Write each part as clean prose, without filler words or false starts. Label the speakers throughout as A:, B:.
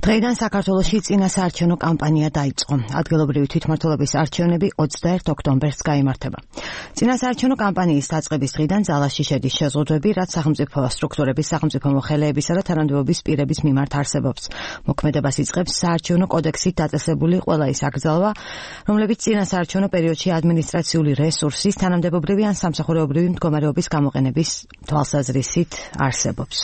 A: დღეიდან საქართველოში წინასაარჩევნო კამპანია დაიწყო. ადგილობრივი თვითმმართველობის არჩევნები 21 ოქტომბერს გაიმართება. წინასაარჩევნო კამპანიის დაწყების დღიდან ძალაში შედის შეზღუდვები, რაც სახელმწიფო სტრუქტურების, სახელმწიფო მოხელეებისა და თანამდებობის პირების მიმართ არსებობს. მოქმედებას იწყებს საარჩევნო კოდექსით დაწესებული ყველა ის აკრძალვა, რომლებიც წინასაარჩევნო პერიოდში ადმინისტრაციული რესურსის, თანამდებობრივი ან სამსახურეობრივი მდგომარეობის გამოყენების თვალსაზრისით არსებობს.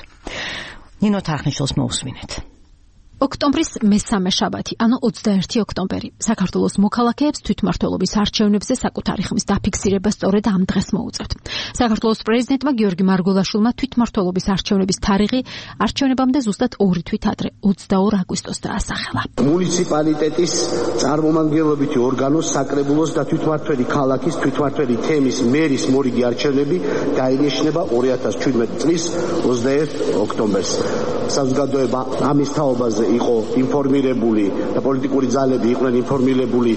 A: ნინო თარხნიშვილს მოусმინეთ.
B: ოქტომბრის მესამე შაბათი, ანუ 21 ოქტომბერი. საქართველოს მოქალაქეებს თვითმმართველობის არჩევნებზე საკუთარი ხმის დაფიქსირება სწორედ ამ დღეს მოუწევთ. საქართველოს პრეზიდენტმა გიორგი მარგველაშვილმა თვითმმართველობის არჩევნების თარიღი არჩევნებამდე ზუსტად 2 თვით ადრე, 22 აგვისტოს დაასახელა.
C: მუნიციპალიტეტის წარმომადგენლობითი ორგანოს, საკრებულოს და თვითმმართველი ქალაქის, თვითმმართველი თემის მერის მორიგი არჩევნები დაინიშნება 2017 წლის 21 ოქტომბერს. საზოგადოება ამის თაობაზე იყო ინფორმირებული და პოლიტიკური ძალები იყვნენ ინფორმირებული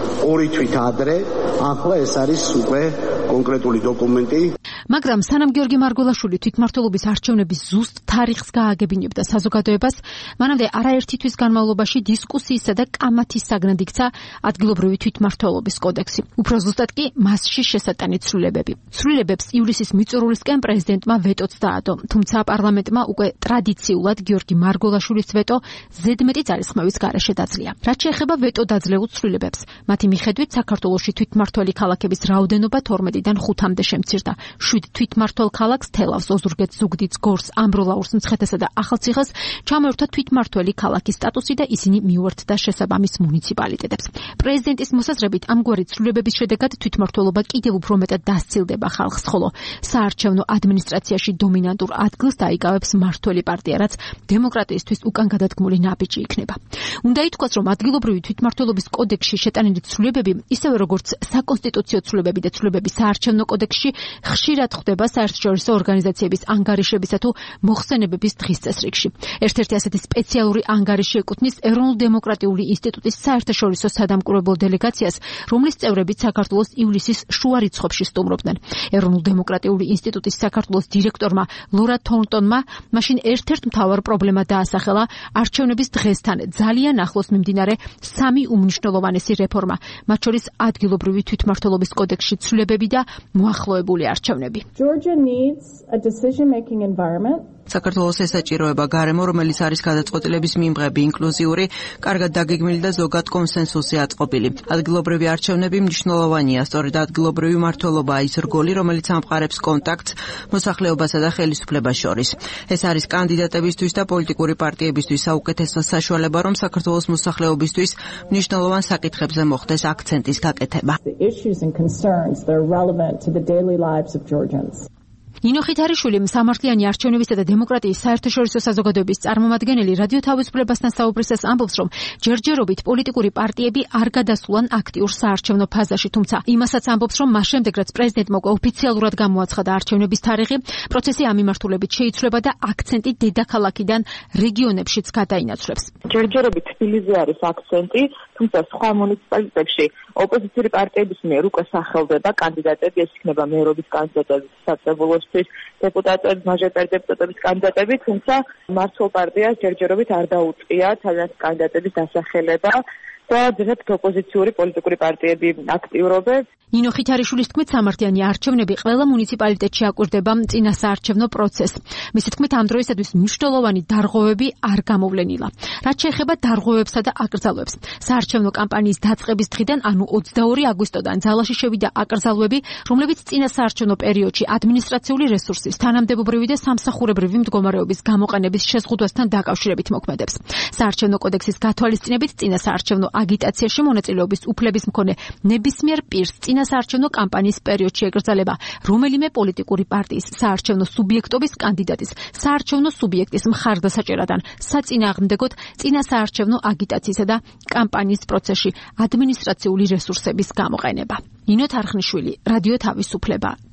C: 2 თვით ადრე. ახლა ეს არის უკვე კონკრეტული დოკუმენტი.
B: მაგრამ სანამ გიორგი მარგველაშვილი თვითმმართველობის არჩევნების ზუსტ თარიღს გააგებინებდა საზოგადოებას, მანამდე არაერთი თვის განმავლობაში დისკუსიისა და კამათის საგნად იქცა ადგილობრივი თვითმმართველობის კოდექსი. უფრო ზუსტად კი მასში შესატანით ცვლილებები. ცვლილებებს ივლისის მიწურულისკენ პრეზიდენტმა ვეტოც დაადო, თუმცა პარლამენტმა უკვე ტრადიციულად გიორგი მარგველაშვილის ვეტო ზედმეტი ძალისხმევის გარეშე დაძლია. რაც შეეხება ვეტო დაძლეულ ცვლილებებს, მათი მიხედვით საქართველოში თვითმმართველი ქალაქების რაოდენობა 12-დან 5-მდე შემცირდა. 7 თვითმმართველ ქალაქს თელავს, ოზურგეთს, ზუგდიდს, გორს, ამბროლაურს, მცხეთასა და ახალციხეს ჩამოერთვა თვითმმართველი ქალაქის სტატუსი და ისინი მიუერთდა შესაბამის მუნიციპალიტეტებს. პრეზიდენტის მოსაზრებით ამგვარი ცვლილებების შედეგად თვითმმართველობა კიდევ უფრო მეტად დასცილდება ხალხს, ხოლო საარჩევნო ადმინისტრაციაში დომინანტურ ადგილს დაიკავებს მმართველი პარტია, რაც დემოკრატიისთვის უკან გადადგმული ნაბიჯი იქნება. უნდა ითქვას, რომ ადგილობრივი თვითმმართველობის კოდექსში შეტანილი ცვლილებები, ისევე როგორც საკონსტიტუციო ცვლილებები და ცვლილებები საარჩევნო კოდექსში, ხშირად ხვდება საერთაშორისო ორგანიზაციების ანგარიშებისა თუ მოხსენებების დღის წესრიგში. ერთ-ერთი ასეთი სპეციალური ანგარიში ეკუთვნის ეროვნულ-დემოკრატიული ინსტიტუტის საერთაშორისო სადამკვირვებლო დელეგაციას, რომლის წევრებიც საქართველოს ივლისის შუა რიცხვებში სტუმრობდნენ. ეროვნულ-დემოკრატიული ინსტიტუტის საქართველოს დირექტორმა ლორა თორნტონმა მაშინ ერთ-ერთ მთავარ პრობლემად დაასახელა არჩევნების დღესთან ძალიან ახლოს მიმდინარე 3 უმნიშვნელოვანესი რეფორმა, მათ შორის ადგილობრივი თვითმმართველობის კოდექსში ცვლილებები და მოახლოებული არჩევნები.
D: Georgia needs a decision-making environment.
E: საქართველოს ესაჭიროება გარემო, რომელიც არის გადაწყვეტილების მიმღები, ინკლუზიური, კარგად დაგეგმილი და ზოგად კონსენსუსი აწყობილი. ადგილობრივი არჩევნები მნიშვნელოვანია, სწორედ ადგილობრივი მმართველობაა ის რგოლი, რომელიც ამყარებს კონტაქტს მოსახლეობასა და ხელისუფლებას შორის. ეს არის კანდიდატებისთვის და პოლიტიკური პარტიებისთვის საუკეთესო საშუალება, რომ საქართველოს მოსახლეობისთვის მნიშვნელოვან საკითხებზე მოხდეს აქცენტის გაკეთება.
D: The issues and concerns that are relevant to the daily lives of Georgians.
B: ნინო ხითარიშვილი, სამართლიანი არჩევნებისა და დემოკრატიის საერთაშორისო საზოგადოების წარმომადგენელი, რადიო თავისუფლებასთან საუბრისას ამბობს, რომ ჯერჯერობით პოლიტიკური პარტიები არ გადასულან აქტიურ საარჩევნო ფაზაში, თუმცა იმასაც ამბობს, რომ მას შემდეგ, რაც პრეზიდენტმა უკვე ოფიციალურად გამოაცხადა არჩევნების თარიღი, პროცესი ამ მიმართულებით შეიცვლება და აქცენტი დედაქალაქიდან რეგიონებშიც გადაინაცვლებს.
F: ჯერჯერობით თბილისზე არის აქცენტი, თუმცა სხვა მუნიციპალიტეტებში ოპოზიციური პარტიების მიერ უკვე სახელდება კანდიდატები, ეს იქნება მერობის კანდიდატები, საკრებულოსთვის დეპუტატების, მაჟორიტარ დეპუტატების კანდიდატები, თუმცა მმართველ პარტიას ჯერჯერობით არ დაუწყია თავიანთი კანდიდატების დასახელება და ძირითადად ოპოზიციური პოლიტიკური პარტიები აქტიურობენ.
B: ნინო ხითარიშვილის თქმით, სამართლიანი არჩევნები ყველა მუნიციპალიტეტში აკვირდება წინასაარჩევნო პროცესს. მისი თქმით, ამ დროისათვის მნიშვნელოვანი დარღვევები არ გამოვლენილა. რაც შეეხება დარღვევებსა და აკრძალვებს, საარჩევნო კამპანიის დაწყების დღიდან, ანუ 22 აგვისტოდან ძალაში შევიდა აკრძალვები, რომლებიც წინასაარჩევნო პერიოდში ადმინისტრაციული რესურსის, თანამდებობრივი და სამსახურებრივი მდგომარეობის გამოყენების შეზღუდვასთან დაკავშირებით მოქმედებს. საარჩევნო კოდექსის გათვალისწინებით წინასაარჩევნო აგიტაციაში მონაწილეობის უფლების მქონე ნებისმიერ პირს წინასაარჩევნო კამპანიის პერიოდში ეკრძალება რომელიმე პოლიტიკური პარტიის საარჩევნო სუბიექტობის კანდიდატის საარჩევნო სუბიექტის მხარდასაჭერად ან საწინააღმდეგოდ წინასაარჩევნო აგიტაციისა და კამპანიის პროცესში ადმინისტრაციული რესურსების გამოყენება. ნინო თარხნიშვილი, რადიო თავისუფლება,